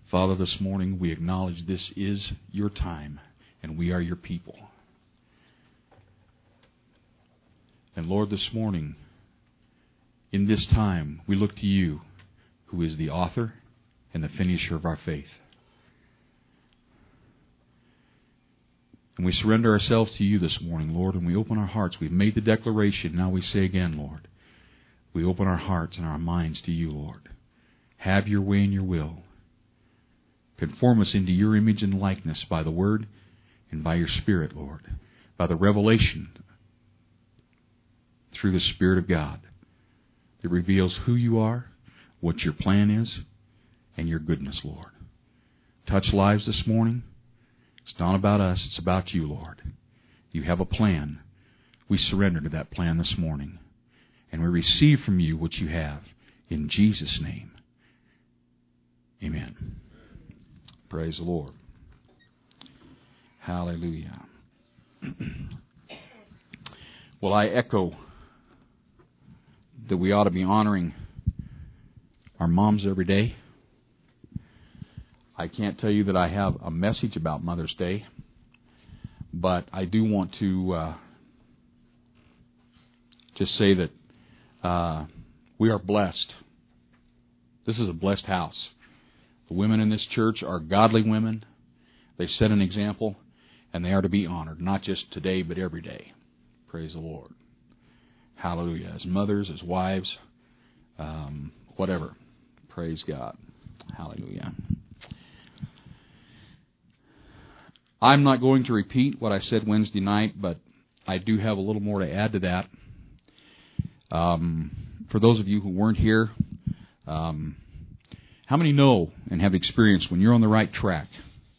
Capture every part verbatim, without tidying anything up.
Father, this morning we acknowledge this is your time and we are your people. And Lord, this morning, in this time, we look to you, who is the author and the finisher of our faith. And we surrender ourselves to you this morning, Lord, and we open our hearts. We've made the declaration. Now we say again, Lord, we open our hearts and our minds to you, Lord. Have your way and your will. Conform us into your image and likeness by the Word and by your Spirit, Lord, by the revelation through the Spirit of God that reveals who you are, what your plan is, and your goodness, Lord. Touch lives this morning. It's not about us, it's about you, Lord. You have a plan. We surrender to that plan this morning. And we receive from you what you have. In Jesus' name. Amen. Praise the Lord. Hallelujah. Well, I echo that we ought to be honoring our moms every day. I can't tell you that I have a message about Mother's Day, but I do want to uh, just say that uh, we are blessed. This is a blessed house. The women in this church are godly women. They set an example, and they are to be honored, not just today, but every day. Praise the Lord. Hallelujah. As mothers, as wives, um, whatever. Praise God. Hallelujah. I'm not going to repeat what I said Wednesday night, but I do have a little more to add to that. Um, for those of you who weren't here, um, how many know and have experienced when you're on the right track?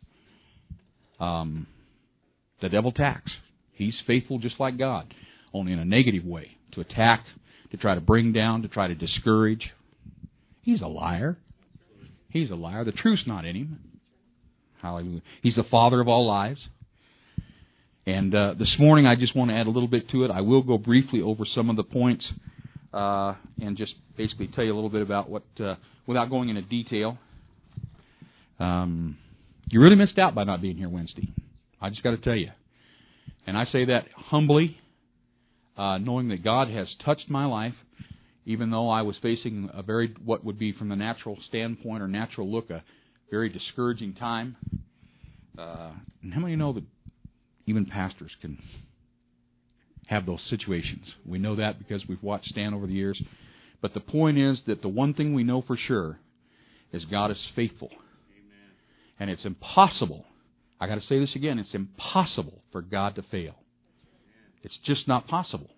Um, the devil attacks. He's faithful just like God, only in a negative way. To attack, to try to bring down, to try to discourage. He's a liar. He's a liar. The truth's not in him. Hallelujah. He's the father of all lies. And uh, this morning I just want to add a little bit to it. I will go briefly over some of the points uh, and just basically tell you a little bit about what, uh, without going into detail. Um, you really missed out by not being here Wednesday. I just got to tell you. And I say that humbly, uh, knowing that God has touched my life, even though I was facing a very, what would be from the natural standpoint or natural look, a very discouraging time. Uh, and how many know that even pastors can have those situations? We know that because we've watched Stan over the years. But the point is that the one thing we know for sure is God is faithful. Amen. And it's impossible, I got to say this again, it's impossible for God to fail. Amen. It's just not possible.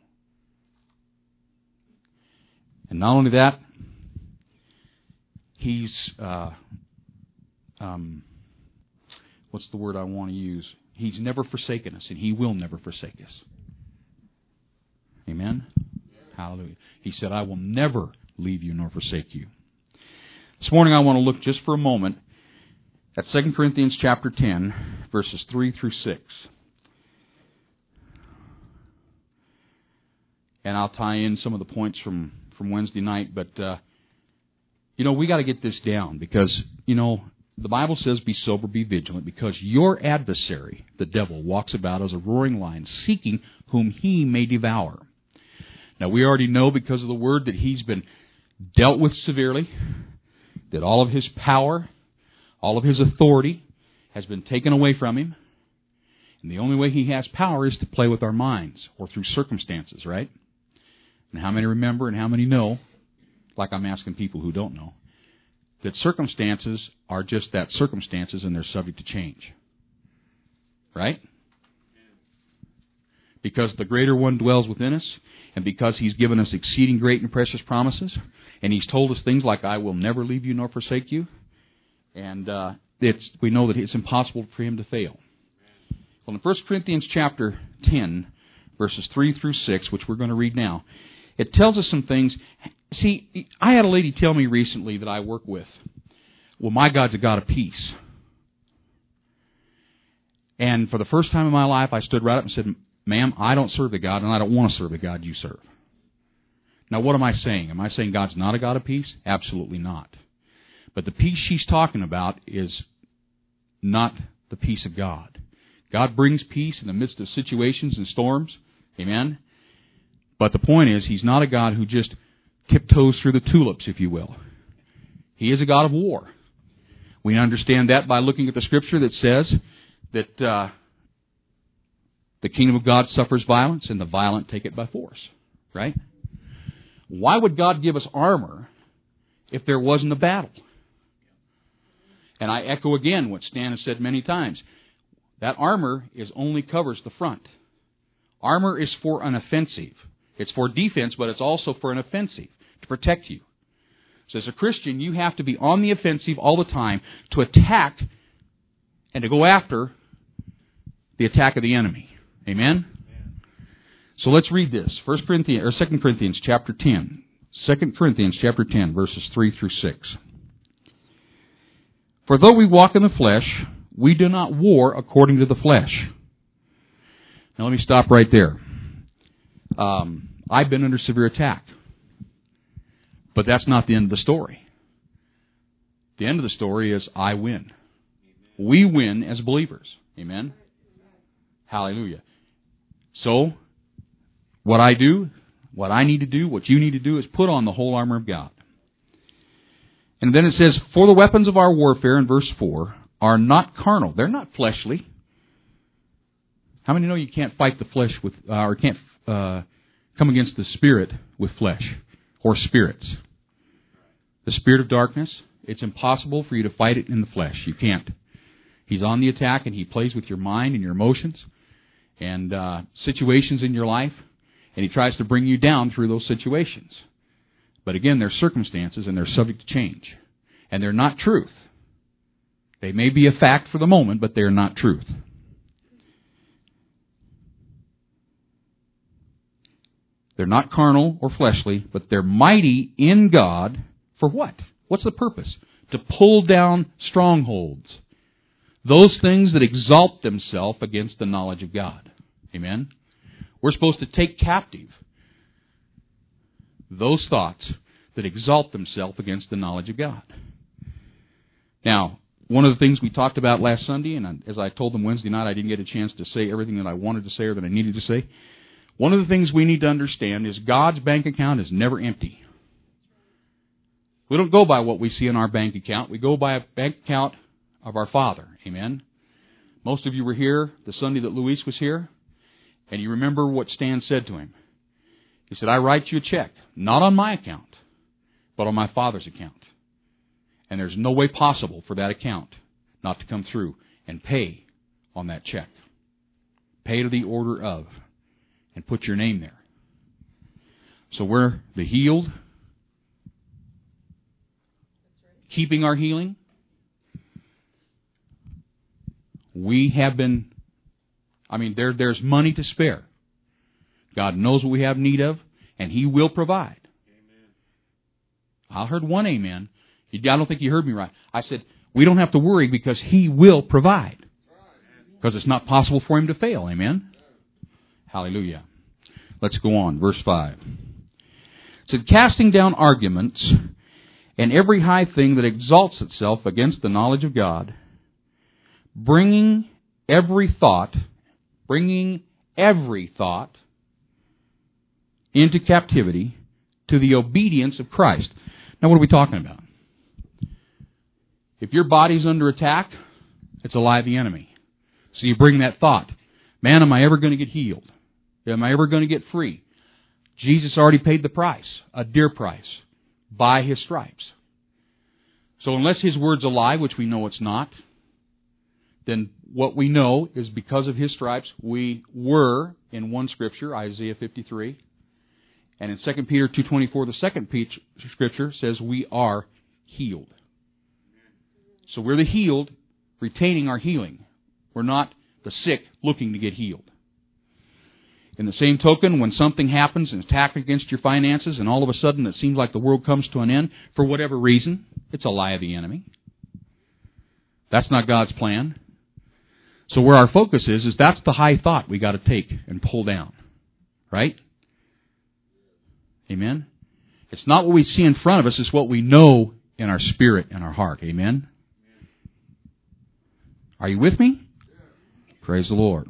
And not only that, He's... Uh, Um, what's the word I want to use? He's never forsaken us, and He will never forsake us. Amen? Yeah. Hallelujah. He said, I will never leave you nor forsake you. This morning I want to look just for a moment at Second Corinthians chapter ten, verses three through six. And I'll tie in some of the points from, from Wednesday night, but, uh, you know, we got to get this down because, you know, the Bible says, be sober, be vigilant, because your adversary, the devil, walks about as a roaring lion, seeking whom he may devour. Now, we already know because of the Word that he's been dealt with severely, that all of his power, all of his authority has been taken away from him. And the only way he has power is to play with our minds or through circumstances, right? And how many remember and how many know, like I'm asking people who don't know, that circumstances are just that, circumstances, and they're subject to change. Right? Because the greater one dwells within us, and because He's given us exceeding great and precious promises, and He's told us things like, I will never leave you nor forsake you, and uh, it's, we know that it's impossible for Him to fail. Well, in First Corinthians chapter ten, verses three through six, which we're going to read now, it tells us some things. See, I had a lady tell me recently that I work with, well, my God's a God of peace. And for the first time in my life, I stood right up and said, ma'am, I don't serve the God, and I don't want to serve the God you serve. Now, what am I saying? Am I saying God's not a God of peace? Absolutely not. But the peace she's talking about is not the peace of God. God brings peace in the midst of situations and storms. Amen? But the point is, He's not a God who just tiptoes through the tulips, if you will. He is a God of war. We understand that by looking at the Scripture that says that uh, the kingdom of God suffers violence, and the violent take it by force. Right? Why would God give us armor if there wasn't a battle? And I echo again what Stan has said many times. That armor is only covers the front. Armor is for an offensive. It's for defense, but it's also for an offensive, to protect you. So as a Christian, you have to be on the offensive all the time to attack and to go after the attack of the enemy. Amen? Amen. So let's read this. First Corinthians or Second Corinthians chapter ten. Second Corinthians chapter ten, verses three through six. For though we walk in the flesh, we do not war according to the flesh. Now let me stop right there. Um, I've been under severe attack. But that's not the end of the story. The end of the story is I win. We win as believers. Amen? Hallelujah. So, what I do, what I need to do, what you need to do is put on the whole armor of God. And then it says, for the weapons of our warfare, in verse four, are not carnal. They're not fleshly. How many know you can't fight the flesh with, uh, or can't uh, come against the spirit with flesh or spirits? The spirit of darkness, it's impossible for you to fight it in the flesh. You can't. He's on the attack, and he plays with your mind and your emotions and uh, situations in your life, and he tries to bring you down through those situations. But again, they're circumstances, and they're subject to change. And they're not truth. They may be a fact for the moment, but they're not truth. They're not carnal or fleshly, but they're mighty in God. For what? What's the purpose? To pull down strongholds. Those things that exalt themselves against the knowledge of God. Amen? We're supposed to take captive those thoughts that exalt themselves against the knowledge of God. Now, one of the things we talked about last Sunday, and as I told them Wednesday night, I didn't get a chance to say everything that I wanted to say or that I needed to say. One of the things we need to understand is God's bank account is never empty. We don't go by what we see in our bank account. We go by a bank account of our Father. Amen? Most of you were here the Sunday that Luis was here, and you remember what Stan said to him. He said, I write you a check, not on my account, but on my Father's account. And there's no way possible for that account not to come through and pay on that check. Pay to the order of, and put your name there. So we're the healed, keeping our healing. We have been, I mean, there there's money to spare. God knows what we have need of, and He will provide. Amen. I heard one amen. I don't think you heard me right. I said, we don't have to worry because He will provide. Because it's not possible for Him to fail. Amen? Hallelujah. Let's go on. Verse five. It said, casting down arguments and every high thing that exalts itself against the knowledge of God, bringing every thought, bringing every thought into captivity to the obedience of Christ. Now, what are we talking about? If your body's under attack, it's a lie of the enemy. So you bring that thought. Man, am I ever going to get healed? Am I ever going to get free? Jesus already paid the price, a dear price, by His stripes. So unless His word's a lie, which we know it's not, then what we know is because of His stripes, we were, in one scripture, Isaiah fifty-three, and in Second Peter two twenty-four, the second scripture says we are healed. So we're the healed, retaining our healing. We're not the sick looking to get healed. In the same token, when something happens, an attack against your finances, and all of a sudden it seems like the world comes to an end, for whatever reason, it's a lie of the enemy. That's not God's plan. So where our focus is, is that's the high thought we got to take and pull down. Right? Amen? It's not what we see in front of us, it's what we know in our spirit and our heart. Amen? Are you with me? Praise the Lord.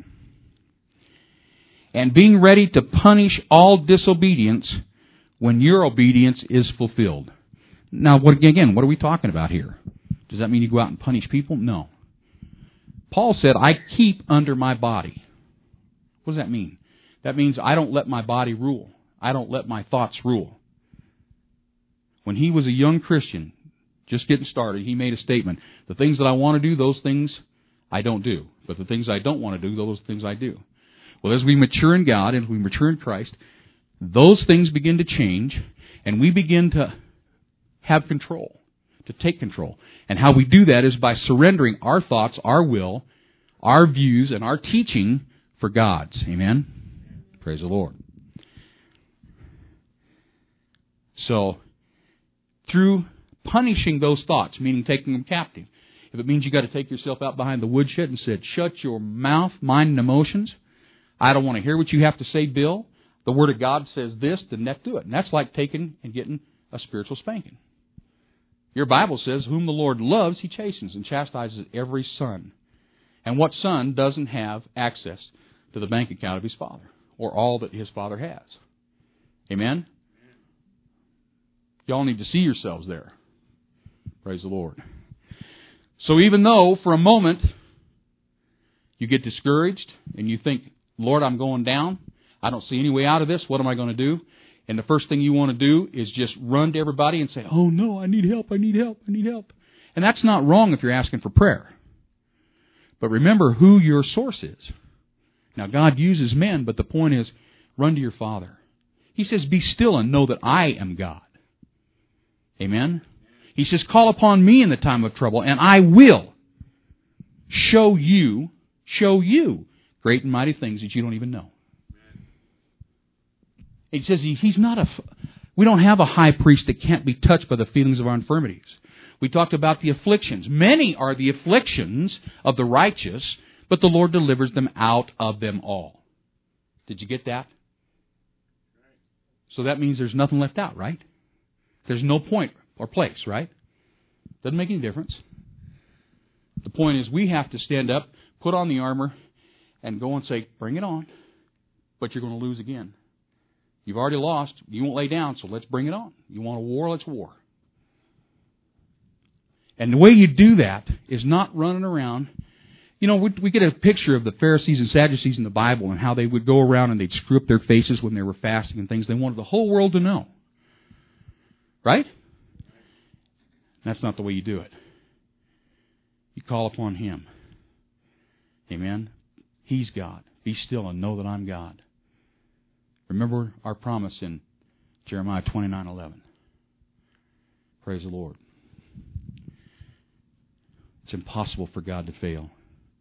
And being ready to punish all disobedience when your obedience is fulfilled. Now, what, again, what are we talking about here? Does that mean you go out and punish people? No. Paul said, I keep under my body. What does that mean? That means I don't let my body rule. I don't let my thoughts rule. When he was a young Christian, just getting started, he made a statement. The things that I want to do, those things I don't do. But the things I don't want to do, those things I do. Well, as we mature in God, as we mature in Christ, those things begin to change, and we begin to have control, to take control. And how we do that is by surrendering our thoughts, our will, our views, and our teaching for God's. Amen? Praise the Lord. So, through punishing those thoughts, meaning taking them captive, if it means you got to take yourself out behind the woodshed and said, shut your mouth, mind, and emotions, I don't want to hear what you have to say, Bill. The Word of God says this, then let's do it. And that's like taking and getting a spiritual spanking. Your Bible says, whom the Lord loves, He chastens and chastises every son. And what son doesn't have access to the bank account of his father, or all that his father has? Amen? Y'all need to see yourselves there. Praise the Lord. So even though, for a moment, you get discouraged and you think, Lord, I'm going down. I don't see any way out of this. What am I going to do? And the first thing you want to do is just run to everybody and say, oh no, I need help, I need help, I need help. And that's not wrong if you're asking for prayer. But remember who your source is. Now, God uses men, but the point is, run to your Father. He says, be still and know that I am God. Amen? He says, call upon me in the time of trouble, and I will show you, show you great and mighty things that you don't even know. He says he's not a, we don't have a high priest that can't be touched by the feelings of our infirmities. We talked about the afflictions. Many are the afflictions of the righteous, but the Lord delivers them out of them all. Did you get that? So that means there's nothing left out, right? There's no point or place, right? Doesn't make any difference. The point is we have to stand up, put on the armor, and go and say, bring it on. But you're going to lose again. You've already lost. You won't lay down, so let's bring it on. You want a war? Let's war. And the way you do that is not running around. You know, we, we get a picture of the Pharisees and Sadducees in the Bible and how they would go around and they'd screw up their faces when they were fasting and things. They wanted the whole world to know. Right? That's not the way you do it. You call upon Him. Amen? He's God. Be still and know that I'm God. Remember our promise in Jeremiah twenty-nine eleven. Praise the Lord. It's impossible for God to fail.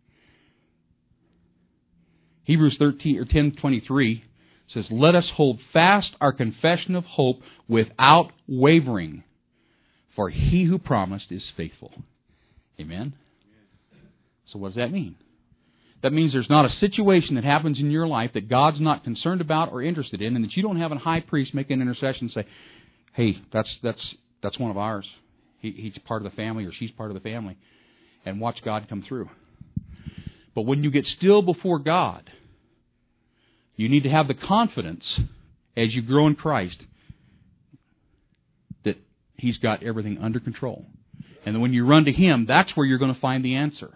Hebrews thirteen or ten twenty-three says, let us hold fast our confession of hope without wavering, for He who promised is faithful. Amen? So what does that mean? That means there's not a situation that happens in your life that God's not concerned about or interested in, and that you don't have a high priest make an intercession and say, hey, that's that's that's one of ours. He, he's part of the family, or she's part of the family. And watch God come through. But when you get still before God, you need to have the confidence as you grow in Christ that He's got everything under control. And then when you run to Him, that's where you're going to find the answer.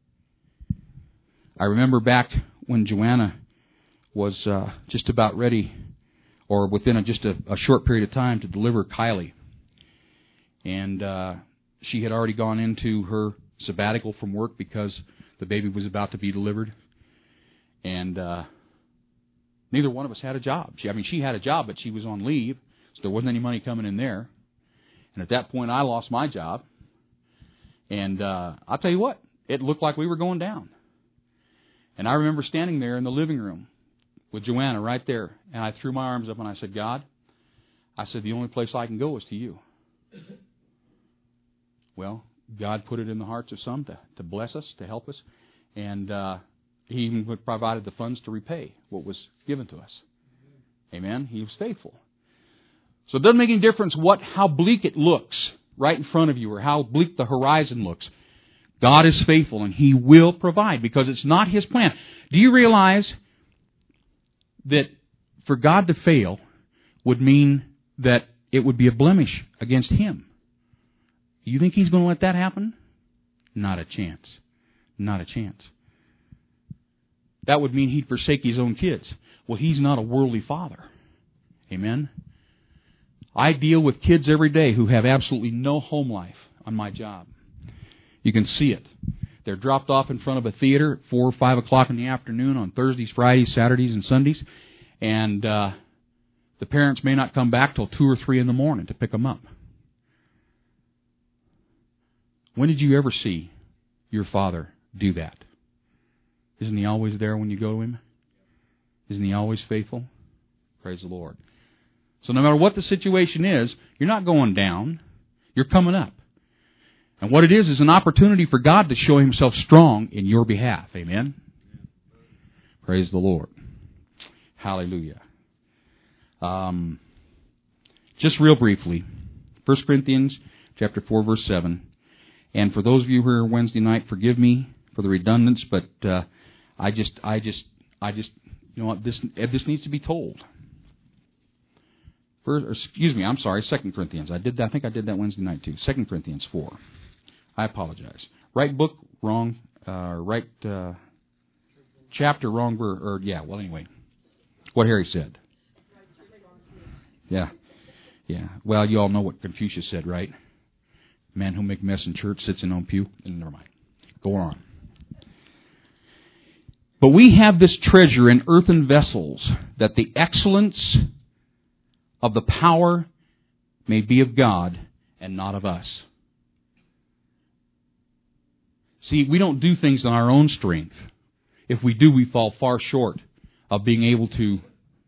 I remember back when Joanna was uh, just about ready, or within a, just a, a short period of time, to deliver Kylie. And uh, she had already gone into her sabbatical from work because the baby was about to be delivered. And uh, neither one of us had a job. She, I mean, she had a job, but she was on leave, so there wasn't any money coming in there. And at that point, I lost my job. And uh, I'll tell you what, it looked like we were going down. And I remember standing there in the living room with Joanna right there, and I threw my arms up and I said, God, I said, the only place I can go is to you. Well, God put it in the hearts of some to, to bless us, to help us, and uh, He even provided the funds to repay what was given to us. Amen? He was faithful. So it doesn't make any difference what how bleak it looks right in front of you or how bleak the horizon looks, God is faithful and He will provide because it's not His plan. Do you realize that for God to fail would mean that it would be a blemish against Him? You think He's going to let that happen? Not a chance. Not a chance. That would mean He'd forsake His own kids. Well, He's not a worldly father. Amen? I deal with kids every day who have absolutely no home life on my job. You can see it. They're dropped off in front of a theater at four or five o'clock in the afternoon on Thursdays, Fridays, Saturdays, and Sundays. And uh, the parents may not come back till two or three in the morning to pick them up. When did you ever see your father do that? Isn't He always there when you go to Him? Isn't He always faithful? Praise the Lord. So no matter what the situation is, you're not going down. You're coming up. And what it is is an opportunity for God to show Himself strong in your behalf. Amen? Praise the Lord. Hallelujah. Um, just real briefly, First Corinthians chapter four, verse seven. And for those of you who are Wednesday night, forgive me for the redundance, but uh, I just, I just, I just, you know what, this this needs to be told. First, or excuse me, I'm sorry, Second Corinthians. I did that. I think I did that Wednesday night too. Second Corinthians four. I apologize. Right book, wrong. Uh, right uh, chapter, wrong verse. Or yeah. Well, anyway, what Harry said. Yeah, yeah. Well, you all know what Confucius said, right? Man who make mess in church sits in own pew. Never mind. Go on. But we have this treasure in earthen vessels, that the excellence of the power may be of God and not of us. See, we don't do things on our own strength. If we do, we fall far short of being able to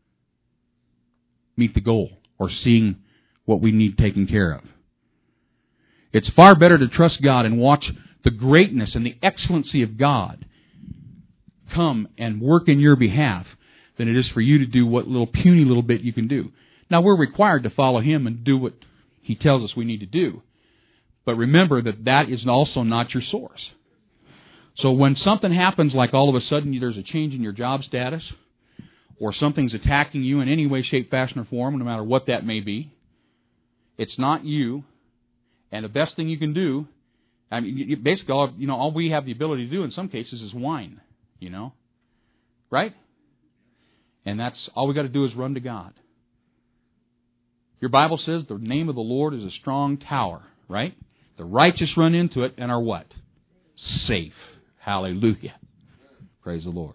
meet the goal or seeing what we need taken care of. It's far better to trust God and watch the greatness and the excellency of God come and work in your behalf than it is for you to do what little puny little bit you can do. Now, we're required to follow Him and do what He tells us we need to do. But remember that that is also not your source. So when something happens, like all of a sudden there's a change in your job status, or something's attacking you in any way, shape, fashion, or form, no matter what that may be, it's not you. And the best thing you can do, I mean, you, basically, all, you know, all we have the ability to do in some cases is whine, you know, right? And that's all we got to do is run to God. Your Bible says the name of the Lord is a strong tower, right? The righteous run into it and are what? Safe. Hallelujah. Praise the Lord.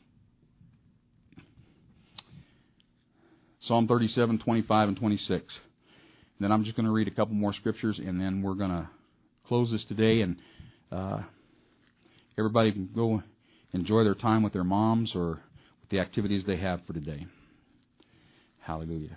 Psalm thirty-seven, twenty-five, and twenty-six. Then I'm just going to read a couple more scriptures, and then we're going to close this today, and uh, everybody can go enjoy their time with their moms or with the activities they have for today. Hallelujah.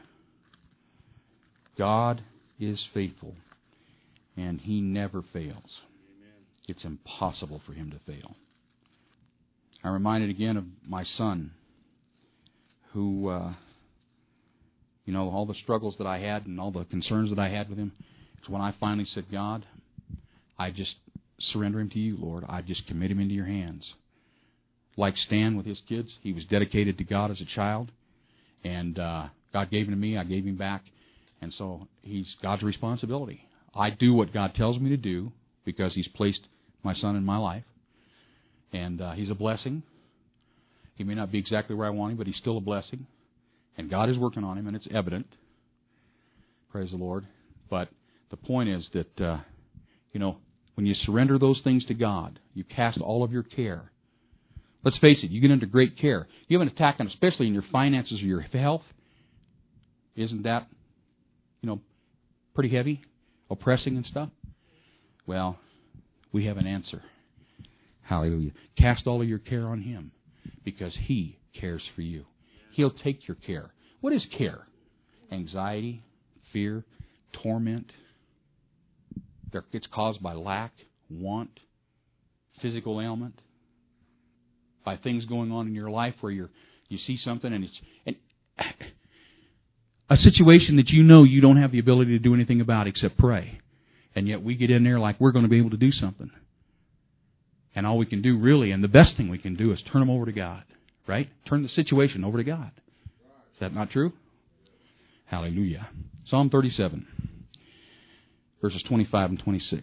God is faithful, and He never fails. Amen. It's impossible for Him to fail. I'm reminded again of my son, who... Uh, You know, all the struggles that I had and all the concerns that I had with him. It's when I finally said, God, I just surrender him to you, Lord. I just commit him into your hands. Like Stan with his kids, he was dedicated to God as a child. And uh, God gave him to me, I gave him back. And so he's God's responsibility. I do what God tells me to do because He's placed my son in my life. And uh, he's a blessing. He may not be exactly where I want him, but he's still a blessing. And God is working on him, and it's evident. Praise the Lord. But the point is that, uh, you know, when you surrender those things to God, you cast all of your care. Let's face it, you get into great care. You have an attack, on, especially in your finances or your health. Isn't that, you know, pretty heavy, oppressing and stuff? Well, we have an answer. Hallelujah. Cast all of your care on Him because He cares for you. He'll take your care. What is care? Anxiety, fear, torment. It's caused by lack, want, physical ailment, by things going on in your life where you're you see something and it's and a situation that you know you don't have the ability to do anything about except pray. And yet we get in there like we're going to be able to do something. And all we can do really, and the best thing we can do, is turn them over to God. Right? Turn the situation over to God. Is that not true? Hallelujah. Psalm thirty-seven, verses twenty-five and twenty-six.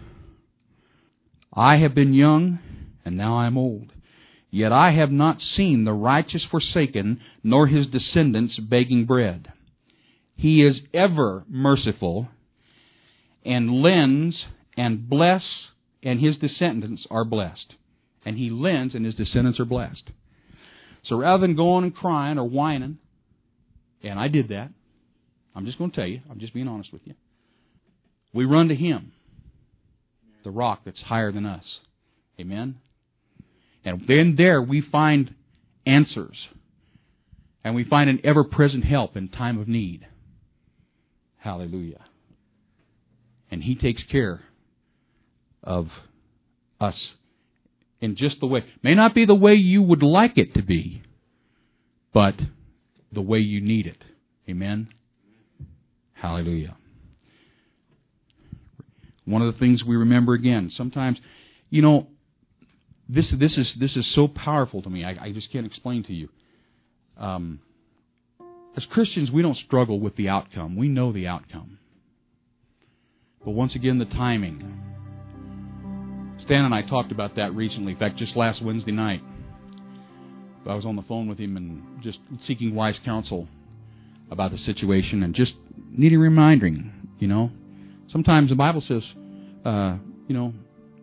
I have been young, and now I am old. Yet I have not seen the righteous forsaken, nor his descendants begging bread. He is ever merciful, and lends and bless, and his descendants are blessed. And he lends, and his descendants are blessed. So rather than going and crying or whining, and I did that, I'm just going to tell you, I'm just being honest with you, we run to Him, the rock that's higher than us. Amen? And then there we find answers. And we find an ever-present help in time of need. Hallelujah. And He takes care of us in just the way. May not be the way you would like it to be, but the way you need it. Amen? Hallelujah. One of the things we remember again, sometimes, you know, this this is this is so powerful to me. I, I just can't explain to you. Um, as Christians, we don't struggle with the outcome. We know the outcome. But once again, the timing. Stan and I talked about that recently. In fact, just last Wednesday night, I was on the phone with him and just seeking wise counsel about the situation and just needing reminding, you know. Sometimes the Bible says, uh, you know,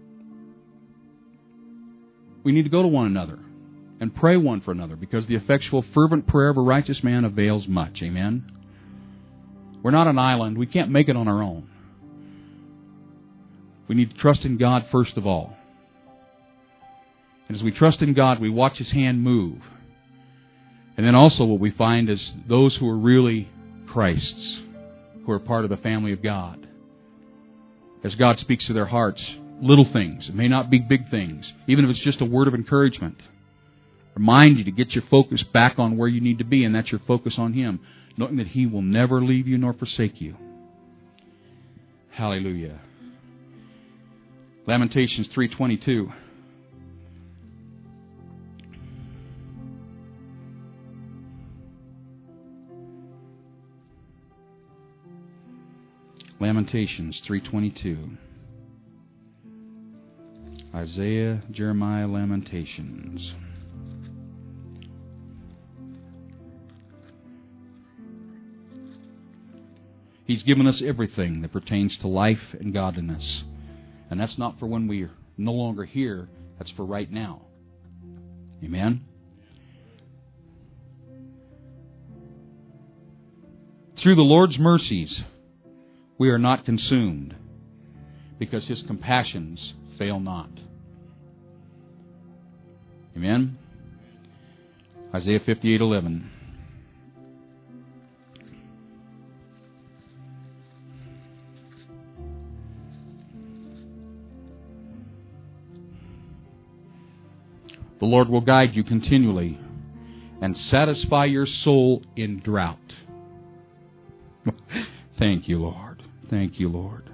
we need to go to one another and pray one for another, because the effectual, fervent prayer of a righteous man avails much. Amen? We're not an island. We can't make it on our own. We need to trust in God first of all. And as we trust in God, we watch His hand move. And then also what we find is those who are really Christ's, who are part of the family of God, as God speaks to their hearts, little things. It may not be big things. Even if it's just a word of encouragement. Remind you to get your focus back on where you need to be, and that's your focus on Him, knowing that He will never leave you nor forsake you. Hallelujah. Lamentations three twenty-two. Lamentations three twenty-two. Isaiah, Jeremiah, Lamentations. He's given us everything that pertains to life and godliness. And that's not for when we're no longer here. That's for right now. Amen? Through the Lord's mercies, we are not consumed, because His compassions fail not. Amen? Isaiah fifty-eight eleven. The Lord will guide you continually and satisfy your soul in drought. Thank you, Lord. Thank you, Lord.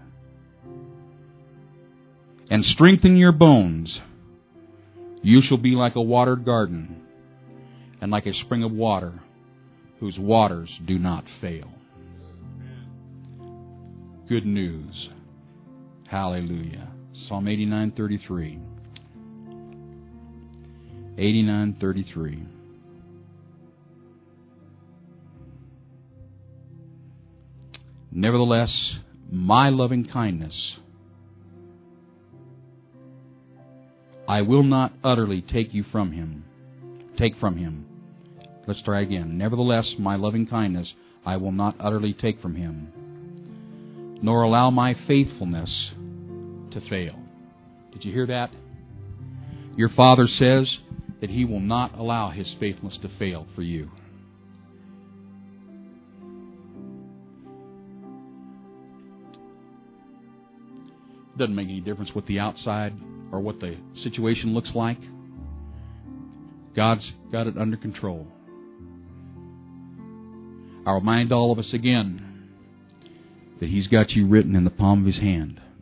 And strengthen your bones. You shall be like a watered garden and like a spring of water whose waters do not fail. Good news. Hallelujah. Psalm eighty-nine thirty-three. eighty-nine thirty-three. Nevertheless, my loving kindness I will not utterly take you from him. Take from him. Let's try again. Nevertheless, my loving kindness I will not utterly take from him, nor allow my faithfulness to fail. Did you hear that? Your Father says that He will not allow His faithfulness to fail for you. It doesn't make any difference what the outside or what the situation looks like. God's got it under control. I'll remind all of us again that He's got you written in the palm of His hand.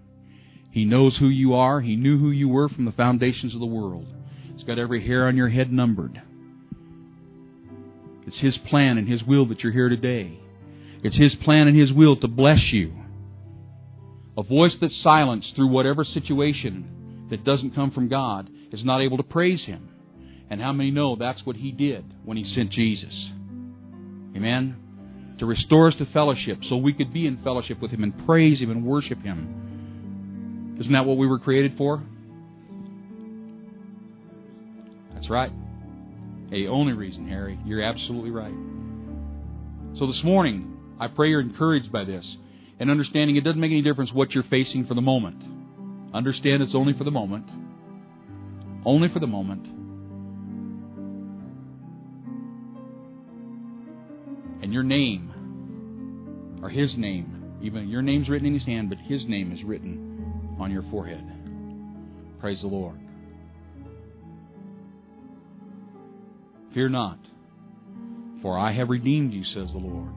He knows who you are. He knew who you were from the foundations of the world. He's got every hair on your head numbered. It's His plan and His will that you're here today. It's His plan and His will to bless you. A voice that's silenced through whatever situation that doesn't come from God is not able to praise Him. And how many know that's what He did when He sent Jesus? Amen? To restore us to fellowship so we could be in fellowship with Him and praise Him and worship Him. Isn't that what we were created for? That's right. The only reason, Harry. You're absolutely right. So this morning, I pray you're encouraged by this and understanding it doesn't make any difference what you're facing for the moment. Understand it's only for the moment. Only for the moment. And your name, or His name, even your name's written in His hand, but His name is written on your forehead. Praise the Lord. Fear not, for I have redeemed you, says the Lord.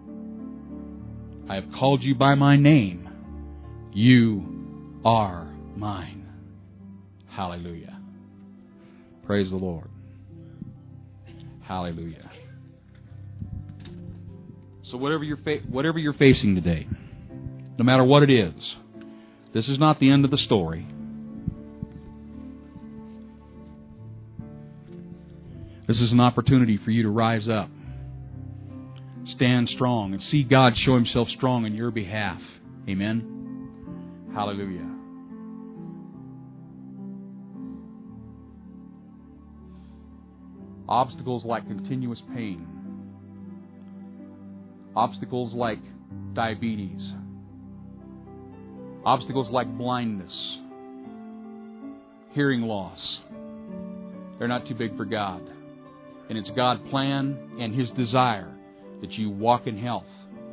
I have called you by my name. You are mine. Hallelujah. Praise the Lord. Hallelujah. So whatever you're fa- whatever you're facing today, no matter what it is, this is not the end of the story. This is an opportunity for you to rise up, stand strong, and see God show Himself strong on your behalf. Amen? Hallelujah. Obstacles like continuous pain. Obstacles like diabetes. Obstacles like blindness. Hearing loss. They're not too big for God. And it's God's plan and His desire that you walk in health.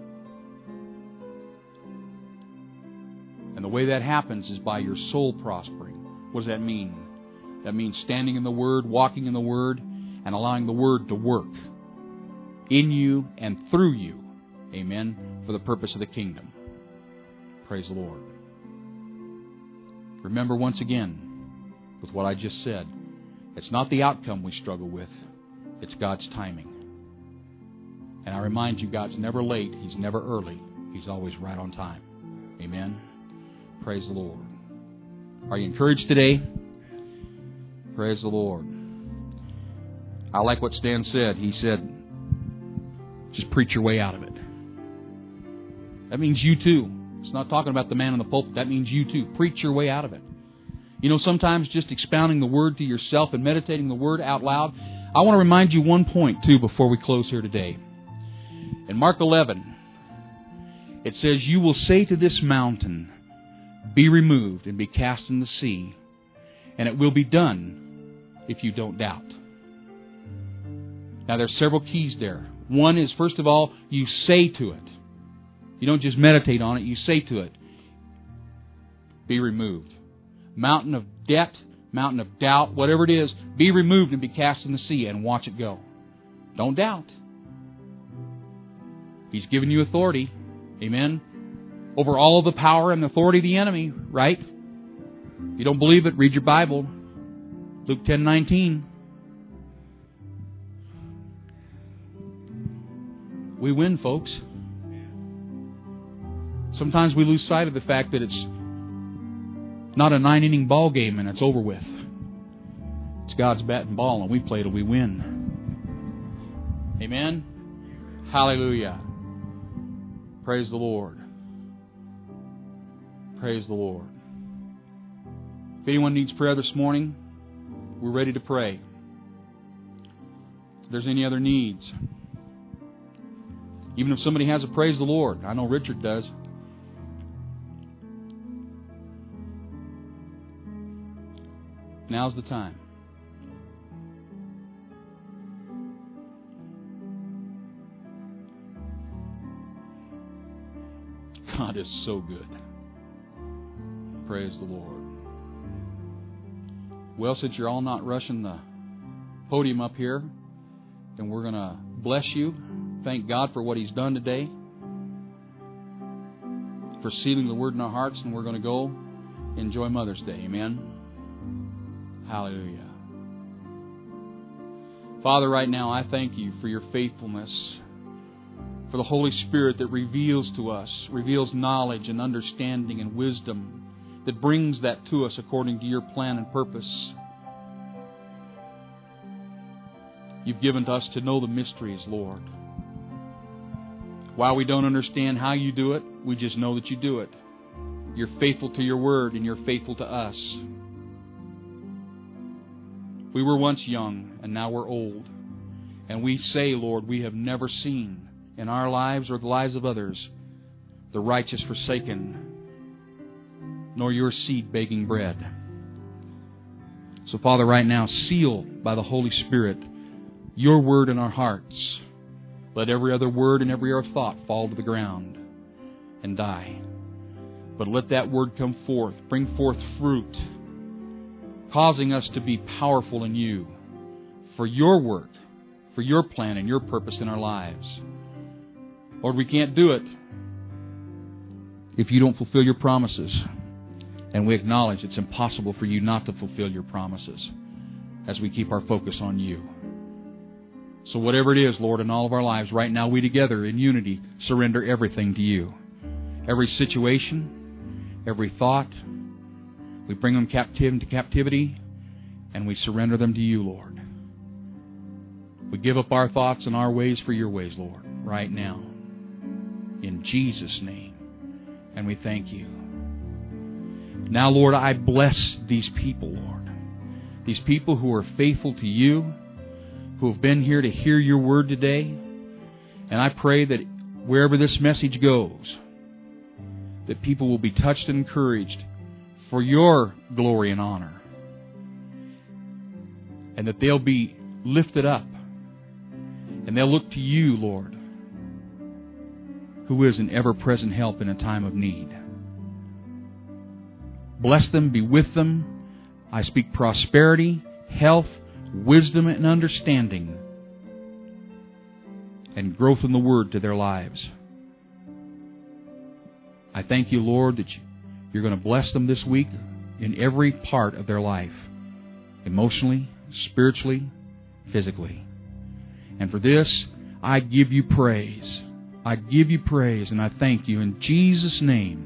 And the way that happens is by your soul prospering. What does that mean? That means standing in the Word, walking in the Word, and allowing the Word to work in you and through you. Amen. For the purpose of the kingdom. Praise the Lord. Remember once again, with what I just said, it's not the outcome we struggle with. It's God's timing. And I remind you, God's never late. He's never early. He's always right on time. Amen. Praise the Lord. Are you encouraged today? Praise the Lord. I like what Stan said. He said, just preach your way out of it. That means you too. It's not talking about the man in the pulpit. That means you too. Preach your way out of it. You know, sometimes just expounding the Word to yourself and meditating the Word out loud. I want to remind you one point, too, before we close here today. In Mark eleven, it says, you will say to this mountain, be removed and be cast in the sea, and it will be done if you don't doubt. Now, there's several keys there. One is, first of all, you say to it. You don't just meditate on it, you say to it, be removed. Mountain of debt, mountain of doubt, whatever it is, be removed and be cast in the sea and watch it go. Don't doubt. He's given you authority, amen, over all of the power and authority of the enemy, right? If you don't believe it, read your Bible. Luke ten nineteen. We win, folks. Sometimes we lose sight of the fact that it's not a nine-inning ball game and it's over with. It's God's bat and ball, and we play till we win. Amen? Hallelujah. Praise the Lord. Praise the Lord. If anyone needs prayer this morning, we're ready to pray. If there's any other needs, even if somebody has a praise the Lord, I know Richard does. Now's the time. God is so good. Praise the Lord. Well, since you're all not rushing the podium up here, then we're going to bless you. Thank God for what He's done today, for sealing the Word in our hearts, and we're going to go enjoy Mother's Day. Amen. Hallelujah. Father, right now I thank you for your faithfulness, for the Holy Spirit that reveals to us, reveals knowledge and understanding and wisdom, that brings that to us according to your plan and purpose. You've given to us to know the mysteries, Lord. While we don't understand how you do it, we just know that you do it. You're faithful to your word and you're faithful to us. We were once young and now we're old. And we say, Lord, we have never seen in our lives or the lives of others the righteous forsaken, nor your seed begging bread. So, Father, right now, seal by the Holy Spirit your word in our hearts. Let every other word and every other thought fall to the ground and die. But let that word come forth, bring forth fruit, causing us to be powerful in you for your work, for your plan and your purpose in our lives. Lord, we can't do it if you don't fulfill your promises. And we acknowledge it's impossible for you not to fulfill your promises as we keep our focus on you. So whatever it is, Lord, in all of our lives, right now we together in unity surrender everything to you. Every situation, every thought, we bring them captive into captivity and we surrender them to you, Lord. We give up our thoughts and our ways for your ways, Lord, right now. In Jesus' name. And we thank you. Now, Lord, I bless these people, Lord. These people who are faithful to you, who have been here to hear your word today. And I pray that wherever this message goes, that people will be touched and encouraged for your glory and honor. And that they'll be lifted up. And they'll look to you, Lord, who is an ever-present help in a time of need. Bless them, be with them. I speak prosperity, health, wisdom, and understanding, and growth in the Word to their lives. I thank you, Lord, that you're going to bless them this week in every part of their life, emotionally, spiritually, physically. And for this, I give you praise. I give you praise, and I thank you in Jesus' name.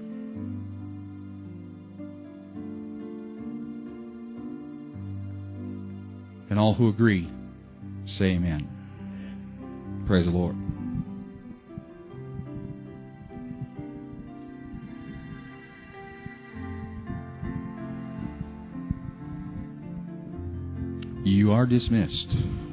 And all who agree, say amen. Praise the Lord. You are dismissed.